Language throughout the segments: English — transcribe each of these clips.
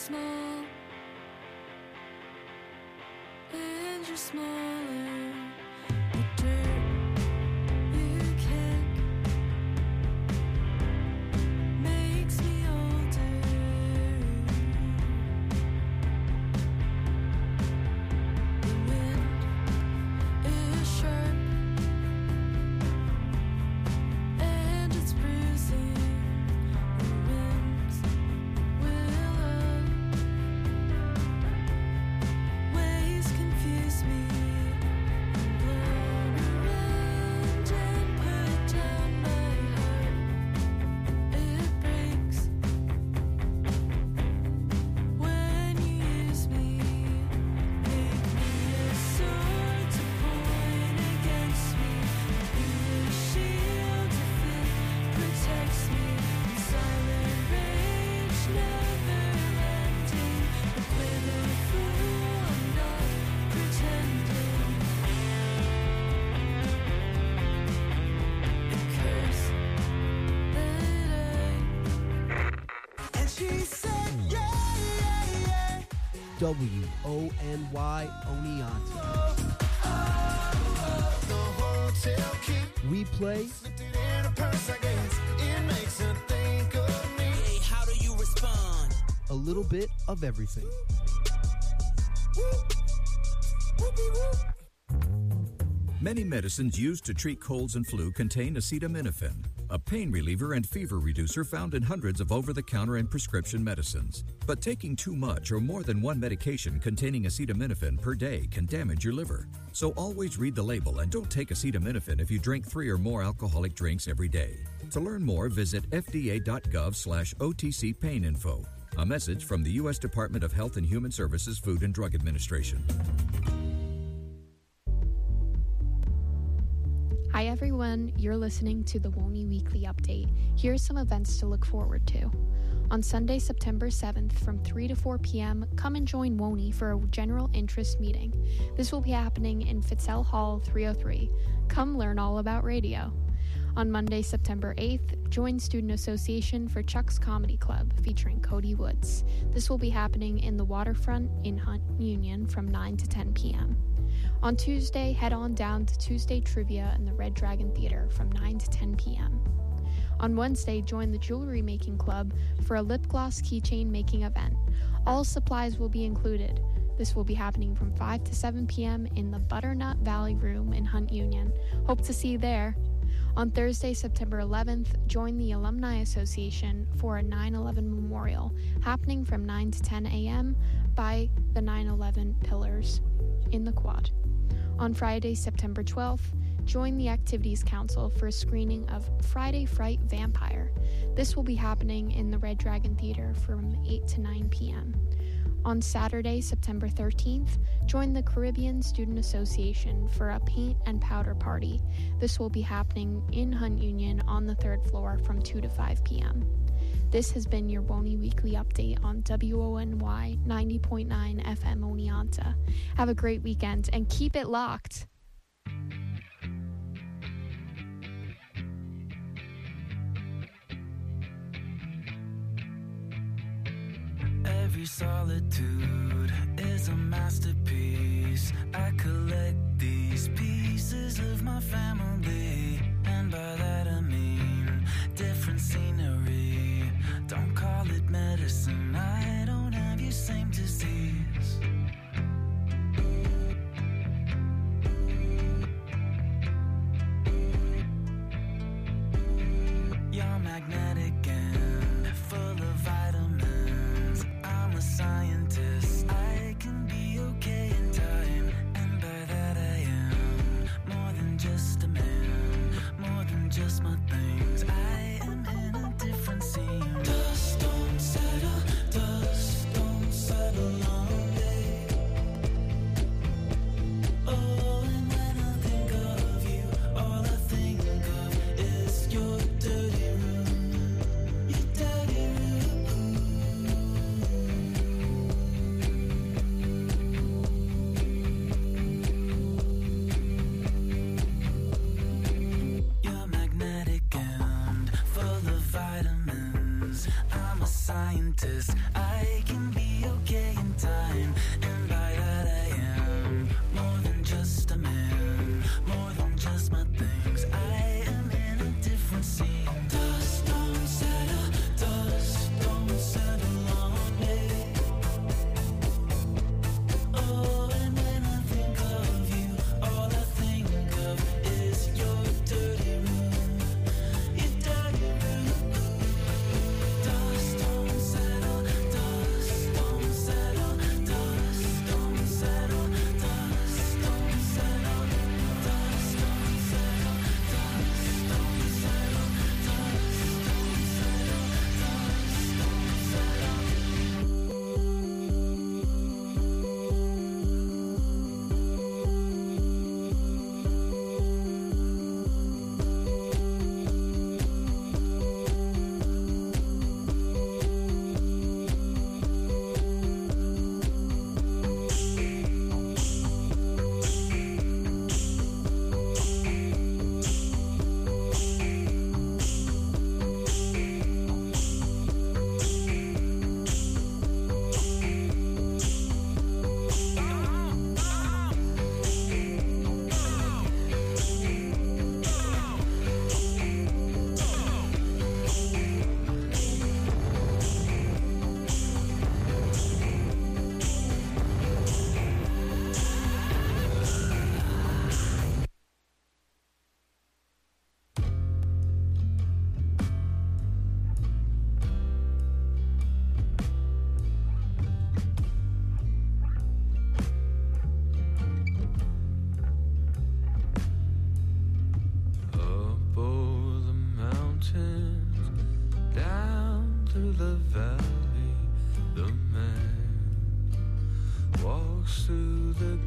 small and you're smaller. The dirt you kick makes me older. The wind is sharp and it's bruising. The winds will ways confuse me. Blow around and put down my heart. It breaks when you use me. Make me a sword to point against me. Be a shield if it protects me. Silent rage never ending. I play the fool, I'm not pretending. A curse that and she said, yeah, yeah, yeah. WONY Oneonta. The hotel key We play slipped it in a purse, I guess. It makes her think of me. Hey, how do you respond? a little bit of everything. Many medicines used to treat colds and flu contain acetaminophen, a pain reliever and fever reducer found in hundreds of over-the-counter and prescription medicines. But taking too much or more than one medication containing acetaminophen per day can damage your liver. So always read the label and don't take acetaminophen if you drink 3 or more alcoholic drinks every day. To learn more, visit fda.gov/OTC pain info. A message from the U.S. Department of Health and Human Services Food and Drug Administration. Hi everyone, you're listening to the WONY Weekly Update. Here are some events to look forward to. On Sunday, September 7th from 3 to 4 p.m., come and join WONY for a general interest meeting. This will be happening in Fitzell Hall 303. Come learn all about radio. On Monday, September 8th, join Student Association for Chuck's Comedy Club, featuring Cody Woods. This will be happening in the Waterfront in Hunt Union from 9 to 10 p.m. On Tuesday, head on down to Tuesday Trivia in the Red Dragon Theater from 9 to 10 p.m. On Wednesday, join the Jewelry Making Club for a lip gloss keychain making event. All supplies will be included. This will be happening from 5 to 7 p.m. in the Butternut Valley Room in Hunt Union. Hope to see you there. On Thursday, September 11th, join the Alumni Association for a 9/11 memorial, happening from 9 to 10 a.m. by the 9/11 Pillars in the Quad. On Friday, September 12th, join the Activities Council for a screening of Friday Fright Vampire. This will be happening in the Red Dragon Theater from 8 to 9 p.m. On Saturday, September 13th, join the Caribbean Student Association for a paint and powder party. This will be happening in Hunt Union on the 3rd floor from 2 to 5 p.m. This has been your WONY Weekly Update on WONY 90.9 FM Oneonta. Have a great weekend and keep it locked. Every solitude is a masterpiece. I collect these pieces of my family, and by that I mean different scenery. Don't call it medicine, I don't have your same disease. You're magnetic and full of vitamins. I'm a scientist, I can be okay in time, and by that I am more than just a man.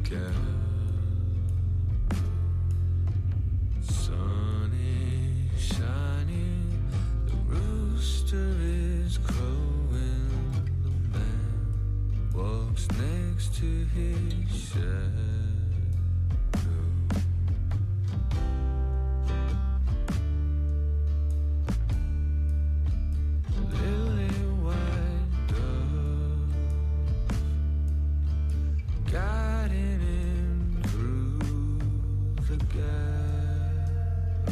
Sun is shining, the rooster is crowing, the man walks next to his shadow. Lily white dove guiding him through the gap.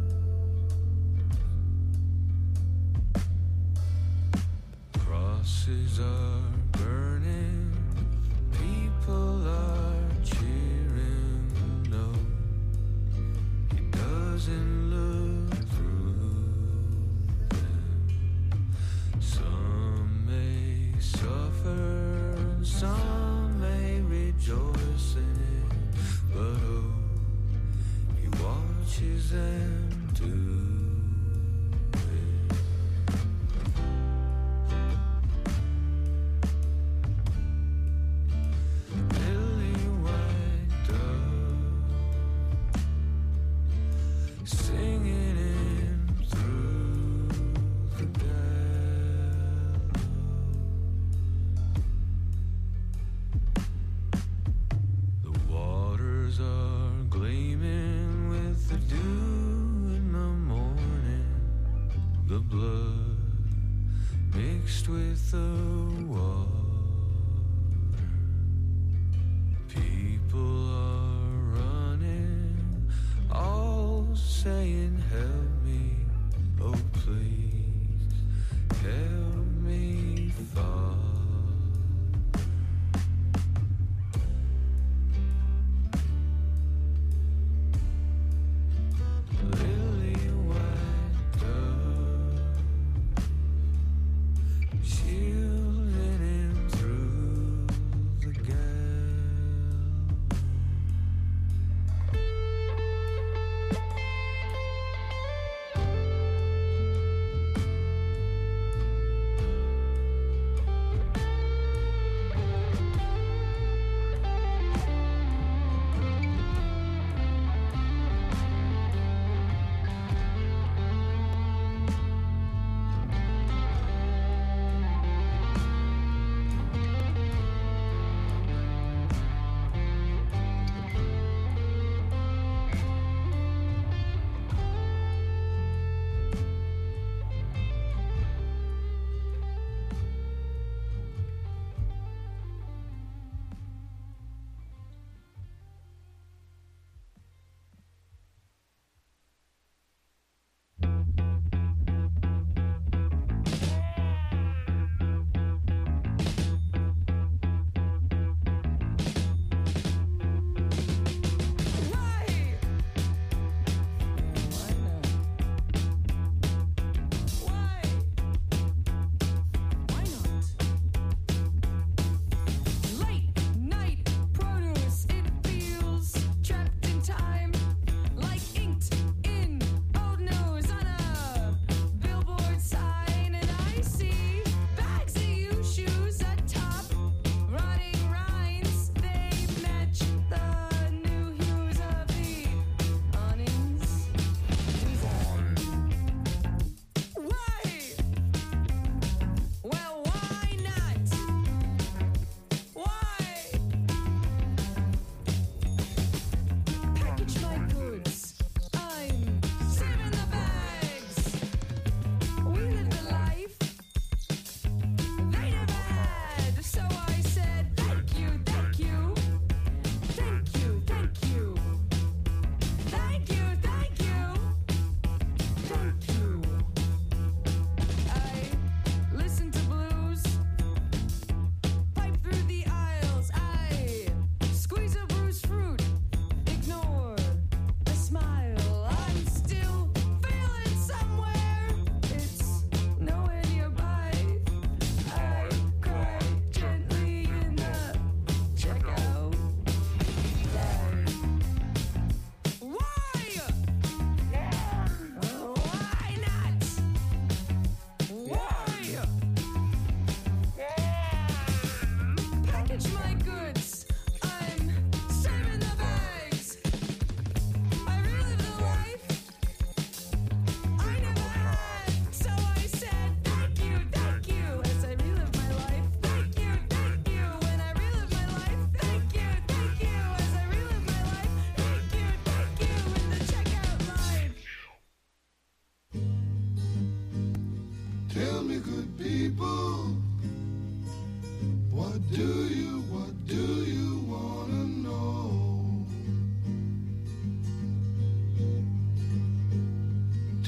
Crosses are burning, people are cheering. No, he doesn't look through them. Some may suffer, and some may rejoice in it, but oh, he watches them do. Lily white dove singing in through the gap. The waters are gleaming with the dew in the morning.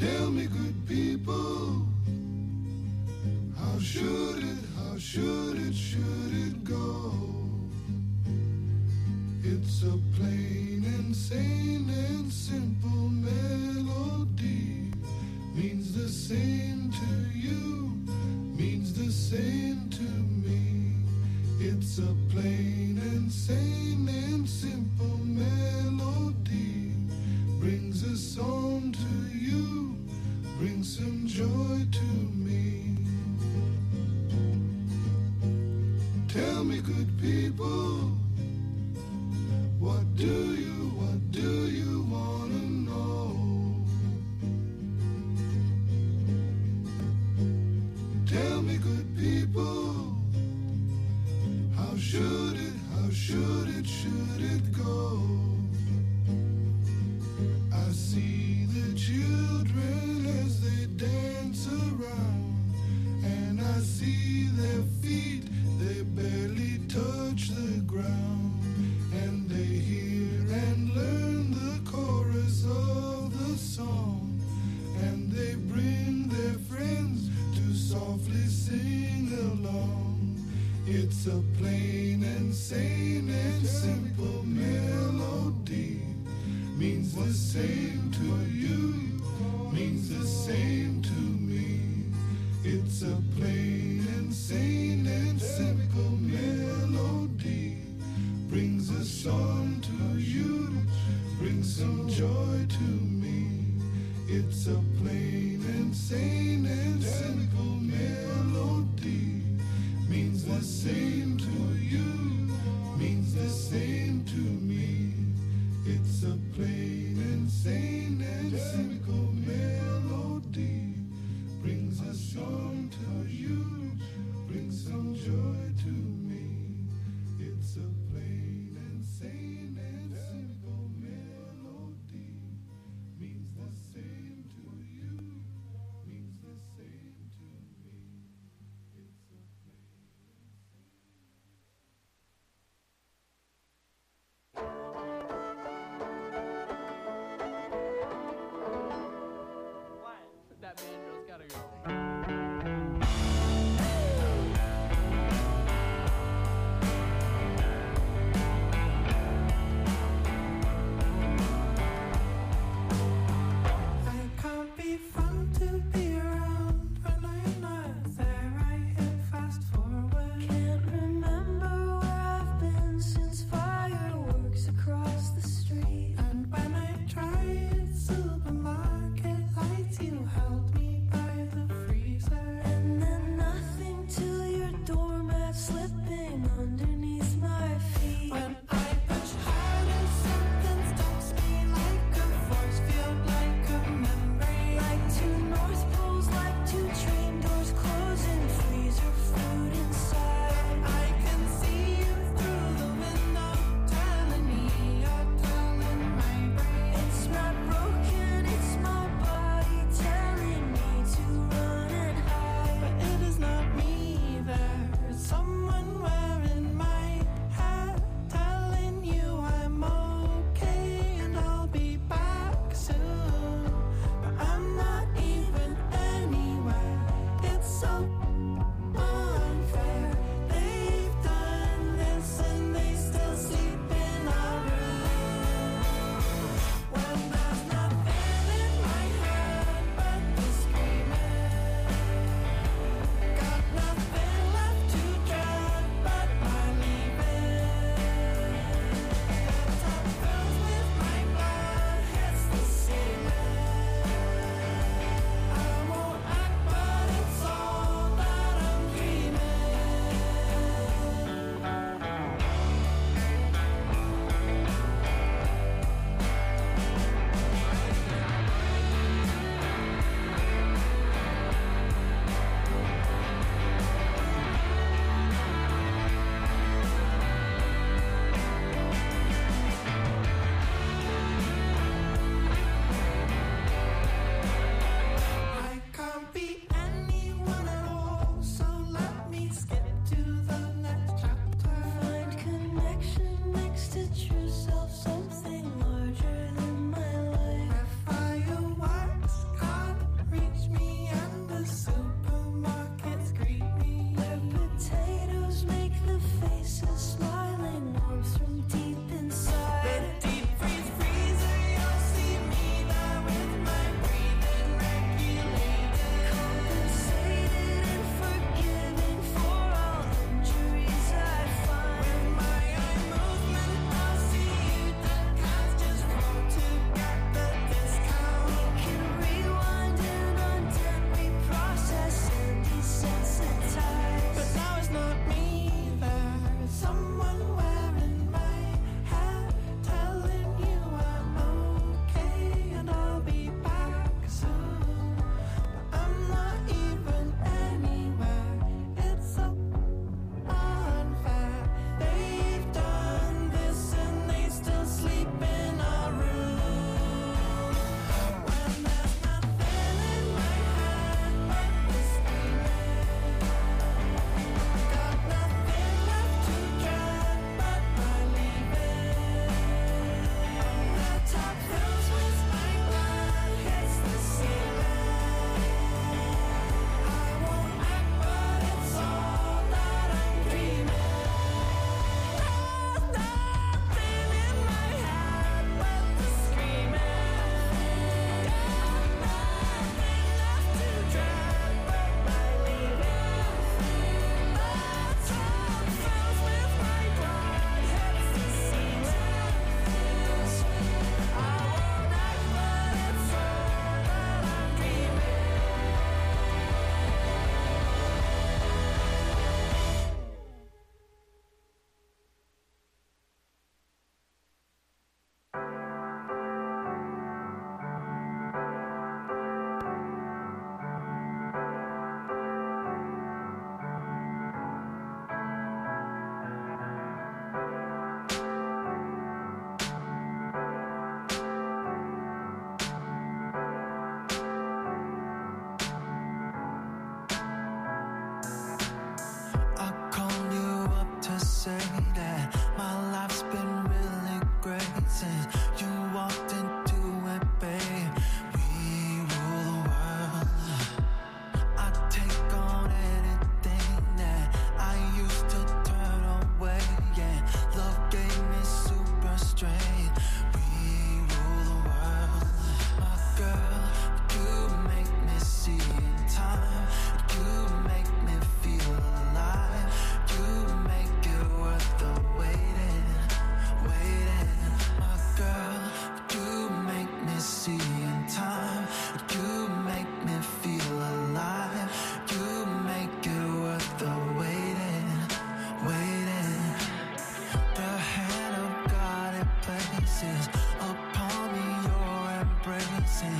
Tell me, good people, how should it go? It's a plain and sane and simple melody. Means the same to you, means the same to me. It's a plain and sane and simple melody. Brings a song to you, brings some joy to me. Tell me, good people, what do you wanna know? Tell me, good people, how should it go? I see the children as they dance around, and I see their feet, they barely touch the ground, and they hear and learn the chorus of the song, and they bring their friends to softly sing along. It's a plain and sane and simple melody. Means the same to you, means the same to me. It's a plain and sane and simple melody. Brings a song to you, brings some joy to me. It's a plain and sane and simple melody. Means the same to you, means the same to me. It's a plain and sane and simple melody. Brings a song to you, brings some joy to me. It's a plain and sane and simple melody. Means the same to you, means the same to me. It's a plain.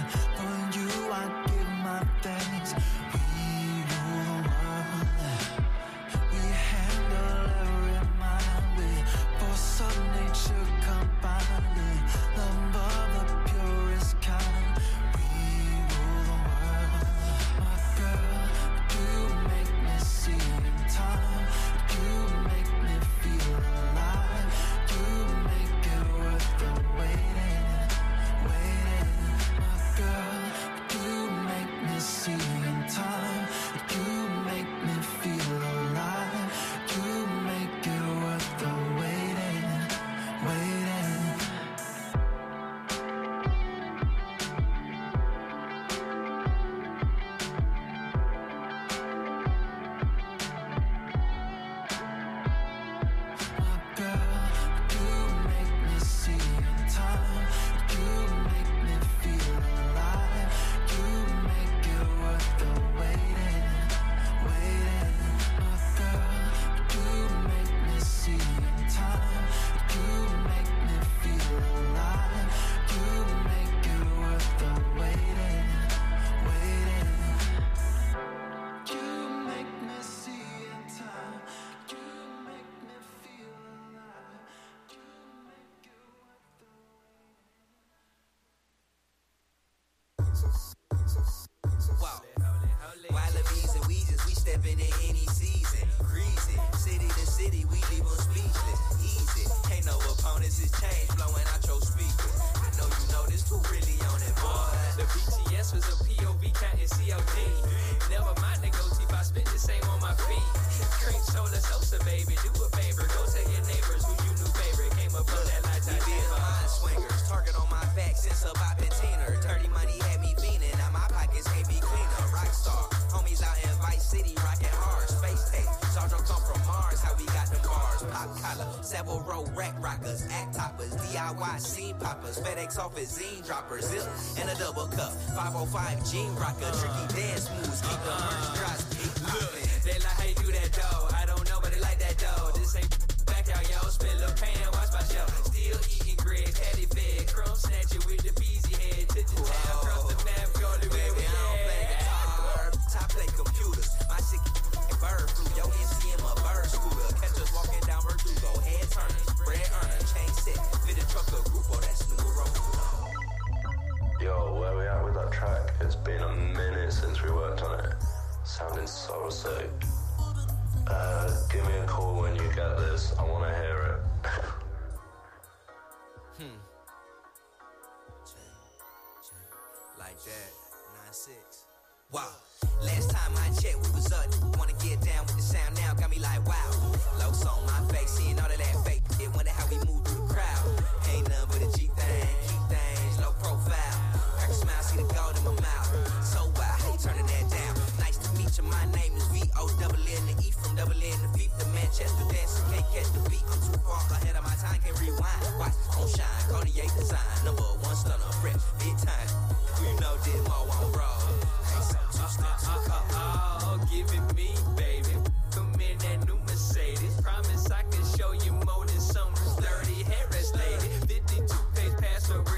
For you I give my thanks. We rule the world. We handle every mind. We force of nature combined. Love of the purest kind. We rule the world. My girl, you make me see in time. You make me feel alive. You make it worth the waiting, waiting. My girl, you make me see in time. You make me feel alive. You make it worth the waiting, waiting. My girl, you make me see in time. You make me feel alive. You make it worth the waiting, waiting. My girl, you make me see in time. You make me feel alive. You make it worth the waiting, waiting. You make me see in time. You make me feel alive. You make it worth the Wow. Wallabies and Weezus, we stepping in any season. Greasy, city to city, we leave them speechless. Easy, ain't no opponents, it's change blowing out your speakers. I know you know this too really on it, boy. The BTS was a POV counting COD. Never mind the goatee, I spit the same on my feet. Cream soda Sosa, baby, do a favor. Go tell your neighbors who you knew favorite. Came up on that light, We been mind swingers, target on my back since a bop and teener. Dirty money had me fiending, now my pockets can't be cleaner. Rockstar, homies out in Vice City, rocking hard. Space tape, Sandro come from Mars, how we got them bars. Pop collar, several row rack rockers, act toppers, DIY scene poppers, FedEx office zine droppers, zip and a double cup, 505 jean rocker, tricky dance moves, keep the merch drops, keep poppin'. They like how you do that though. I don't know, but they like that though. This ain't back out, yo. Spend a little pain and watch my show. Still eating grits, patty fed, crumb snatcher with the peasy head. To the town, cross the map, go to where we I don't play at. guitar, top play computers. My shit bird flu, yo NCM a bird scooter. Catch us walking down Verdugo, head turning, bread earner, chain set, fit a truck or group, oh that's numero uno. Yo, where we at with that track? It's been a minute since we worked on it. Sounding so sick. Give me a call when you get this. I want to hear it. Like that, 9-6. Wow. Last time I checked, we was up. Wanna get down with the sound now, got me like wow. Locs on my face, seeing all of that fake shit. Wonder how we move through the crowd. Ain't nothing but a G thing, keep things low profile. Crack a smile, see the gold in my mouth. So wild, how you turning that down? Nice to meet you, my name is V-O-N-N the E from double N the feet. The Manchester dancer can't catch the beat. I'm too far ahead of my time, can't rewind. Watch on shine, Cartier design. Number one stunner, fresh, big time. You know this more on roll. Ain't so two steps to come. Oh, give it me, baby. Come in that new Mercedes. Promise I can show you more than some dirty Harris lady. 52 page pass around.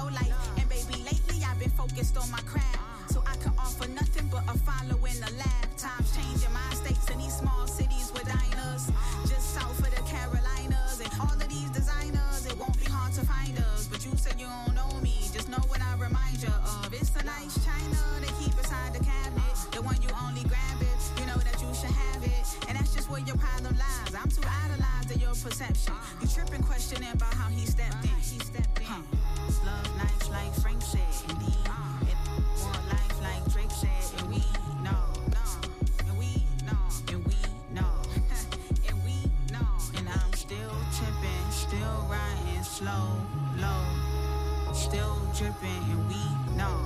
life. And baby, lately I've been focused on my craft. So I can offer nothing but a following a lab. Times changing my states in these small cities with diners. Just south of the Carolinas. And all of these designers, it won't be hard to find us. But you said you don't know me, just know what I remind you of. It's a nice china they keep inside the cabinet. The one you only grab it, you know that you should have it. And that's just where your problem lies. I'm too idolized in your perception. You tripping, questioning about how he stepped in. Love nights like Frank said. Indeed, it more life like Drake said. And we know, and we know, and we know, and we know. And I'm still tripping, still riding slow, low, still dripping, and we know.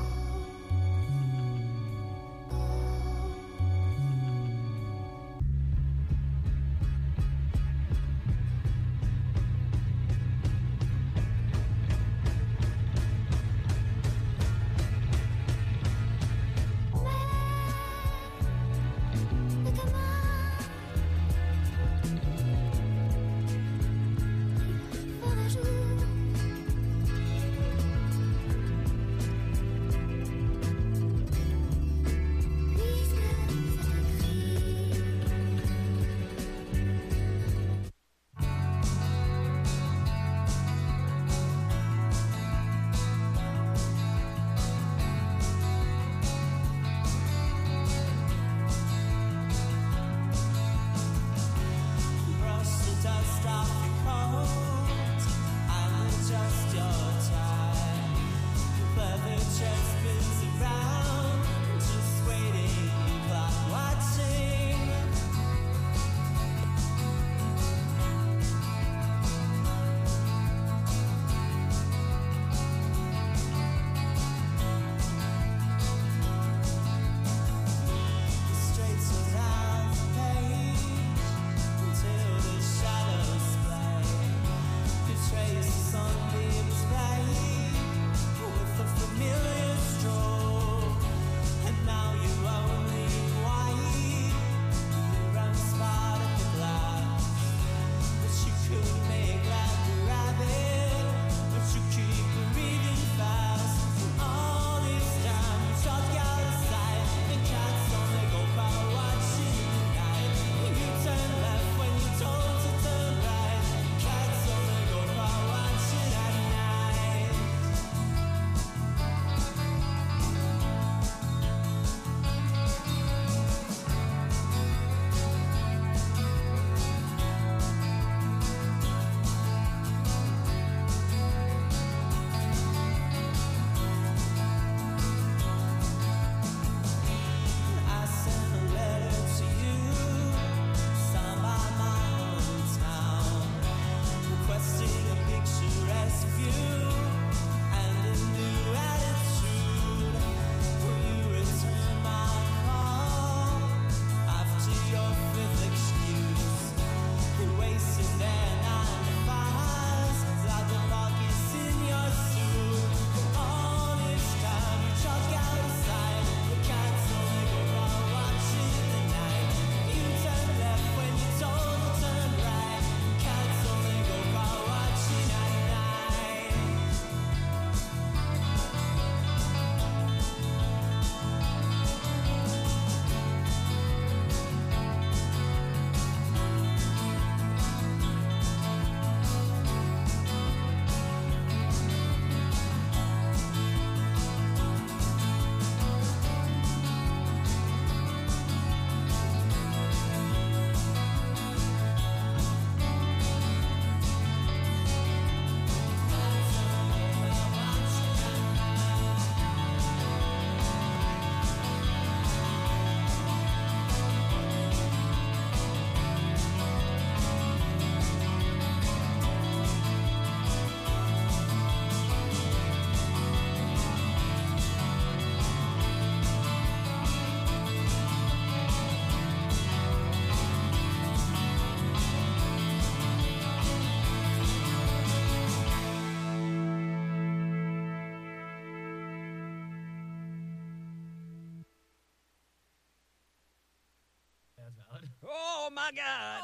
Oh my God!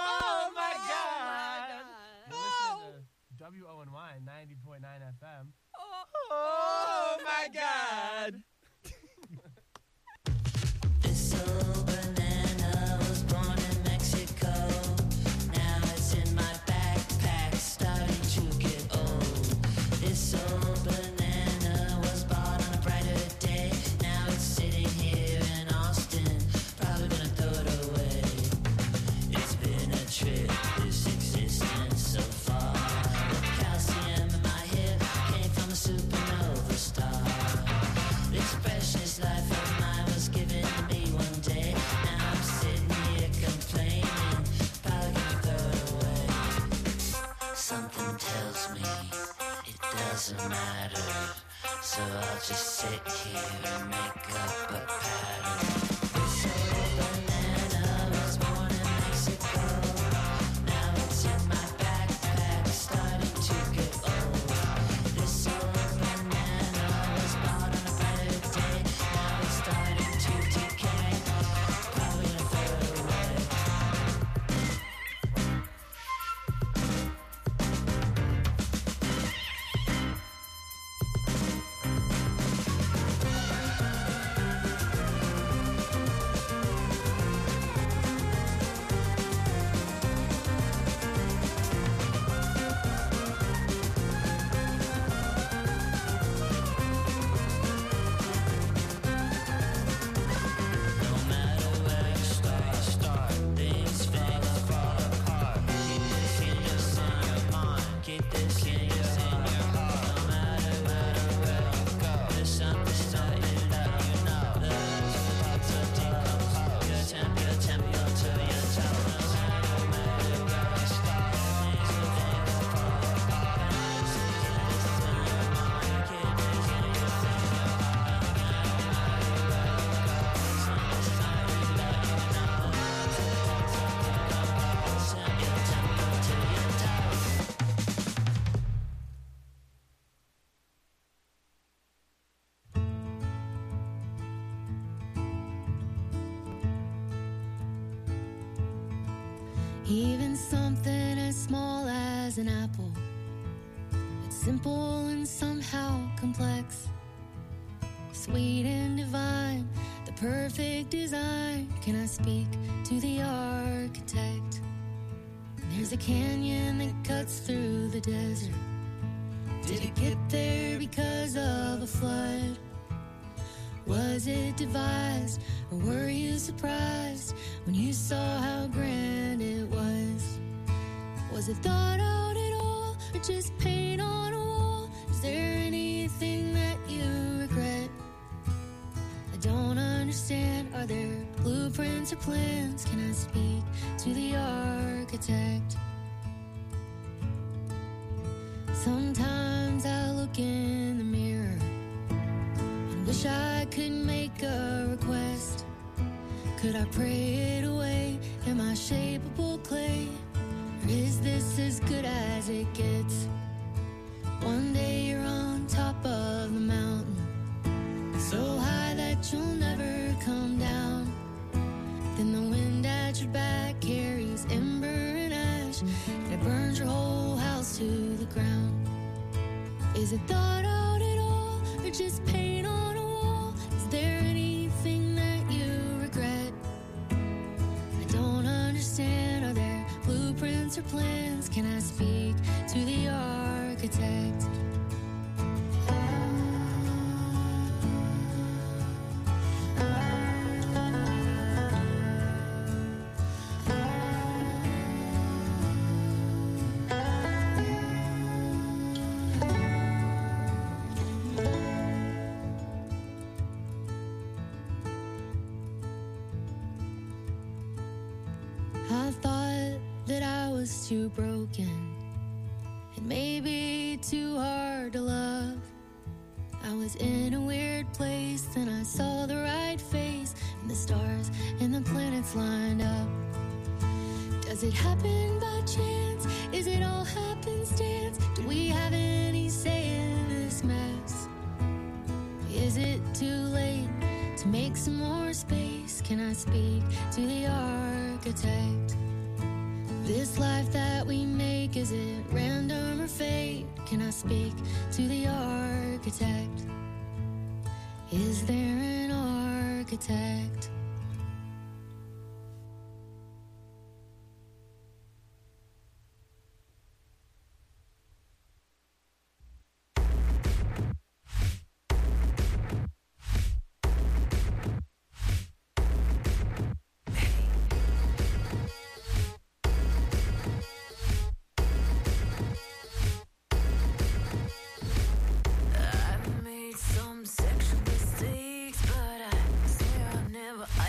Oh my God! You're listening to WONY 90.9 FM. doesn't matter. So I'll just sit here and make up a pattern. This old banana was born in Mexico. Now it's in my backpack, starting to get old. This old banana was bought on a better day. Now it's starting to decay. Probably gonna throw it away. No matter where you start, things fall apart. Keep this in your mind, keep this in your heart. No matter where you go, there's something that you know. There's lots of decompose your temple to your toe. No matter where you start, things fall apart. Keep this in your mind, keep this in your Even something as small as an apple, it's simple and somehow complex, sweet and divine, the perfect design. Can I speak to the architect? There's a canyon that cuts through the desert. Did it get there because of a flood? Was it devised, or were you surprised when you saw how grand it was? Was it thought out at all, or just paint on a wall? Is there anything that you regret? I don't understand. Are there blueprints or plans? Can I speak to the architect? Sometimes I look in the mirror and wish I could make a request. Could I pray it away? Am I shapeable clay? Or is this as good as it gets? One day you're on top of the mountain, so high that you'll never come down. Then the wind at your back carries ember and ash, and it burns your whole house to the ground. Is it thought out at all, or just paint on a wall? Is there anything that you regret? I don't understand. Are there blueprints or plans? Can I speak to the architect? I thought that I was too broken and maybe too hard to love. I was in a weird place, then I saw the right face, and the stars and the planets lined up. Does it happen by chance? Is it all happenstance? Do we have any say in this mess? Is it too late to make some more space? Can I speak to the architect? This life that we make, is it random or fate? Can I speak to the architect? Is there an architect? I've made some sexual mistakes, but I swear I've never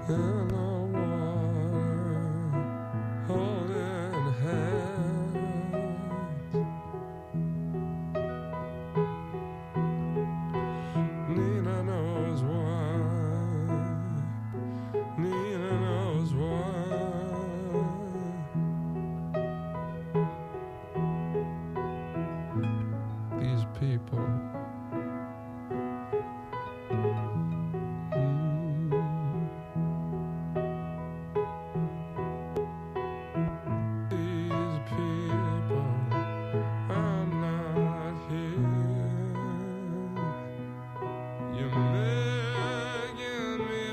in the water, holding hands. Nina knows why. Nina knows why. These people. These people are not here. You're making me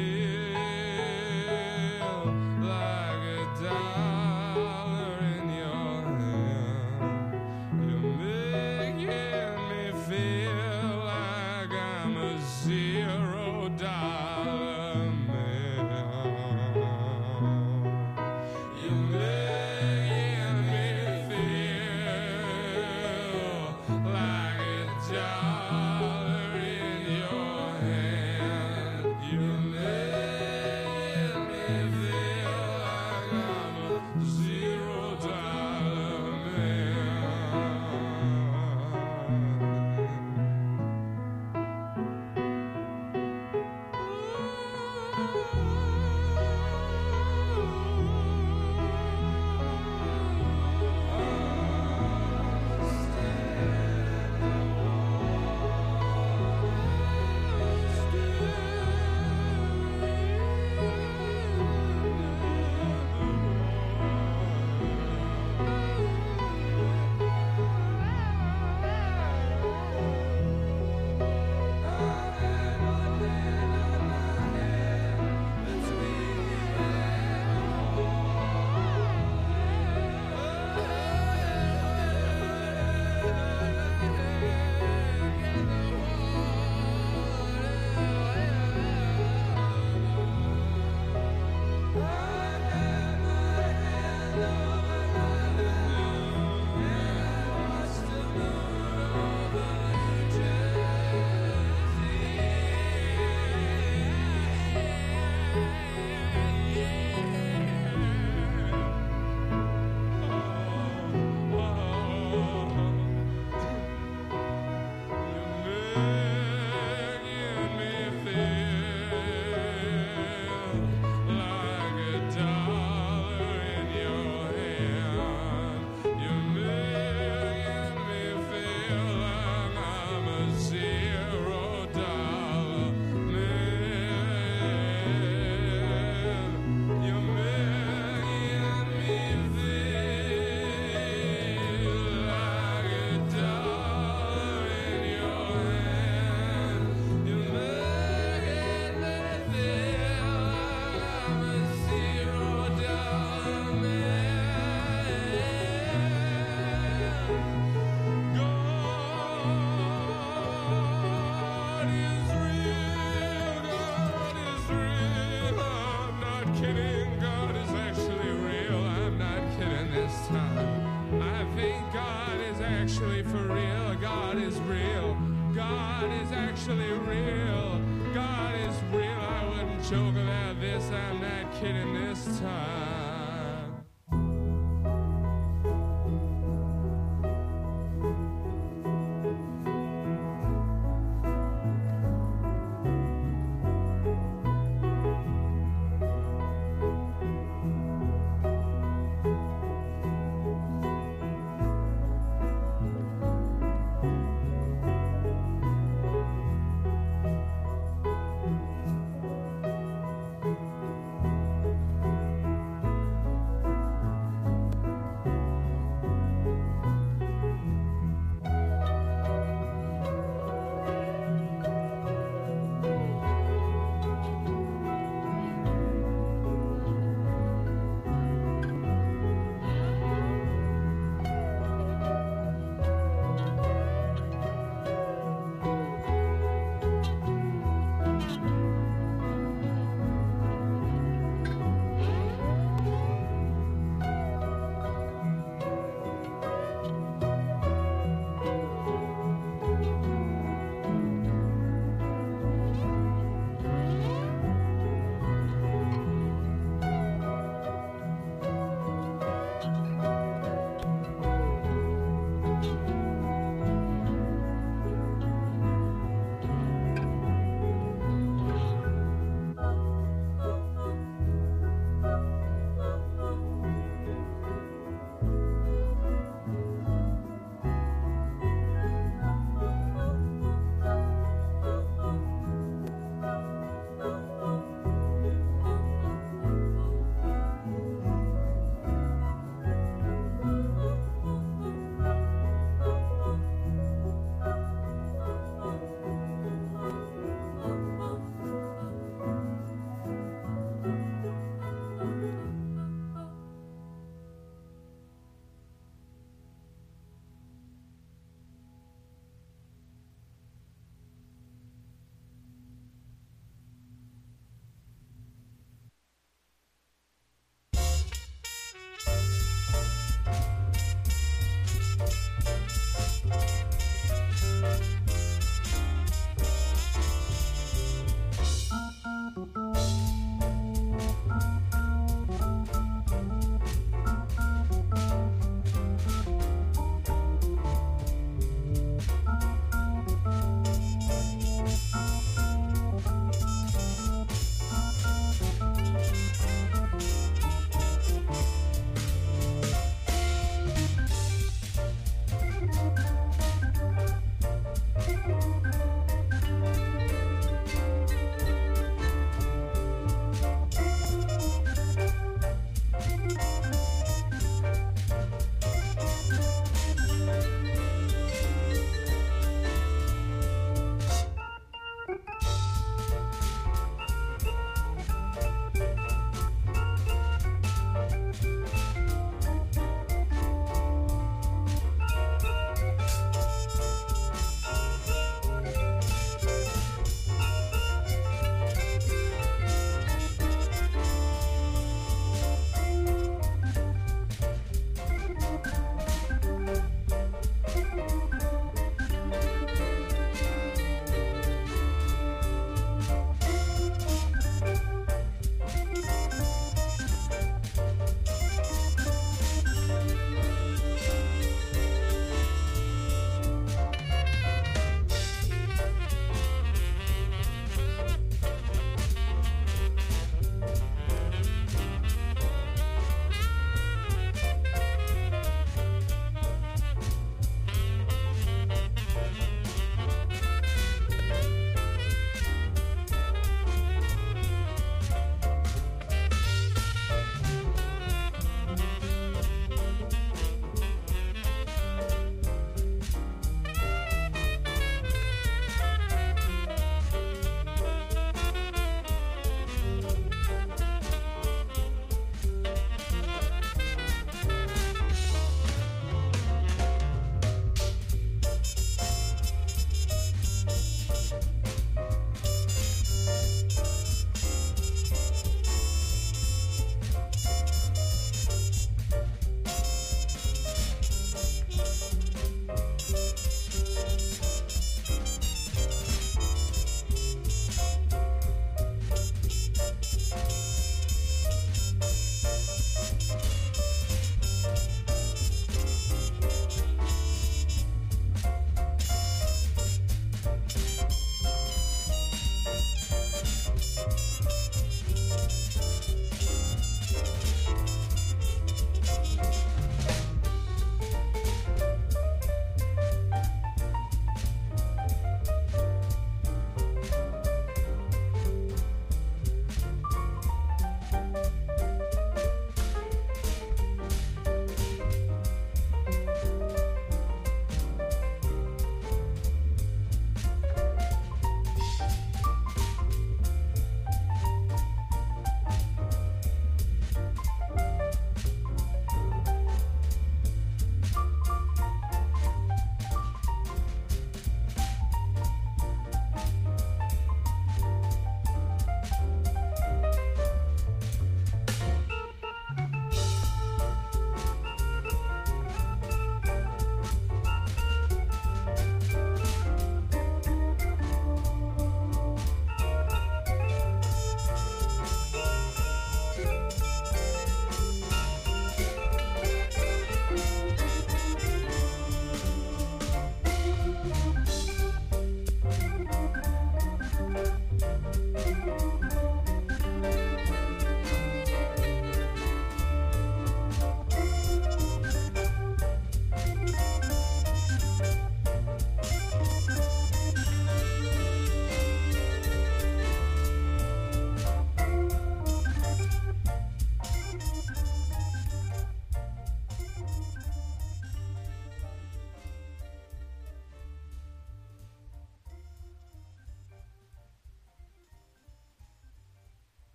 feel like a dollar in your hand. You're making me feel like I'm a $0 man. You're making me feel like a dollar in your hand. You're making me feel like I'm a $0 man. Actually for real, God is real. God is actually real. God is real. I wouldn't joke about this. I'm not kidding this time.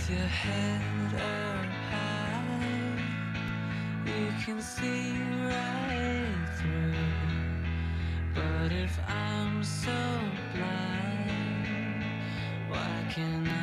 With your head up high, you can see right through. But if I'm so blind, why can't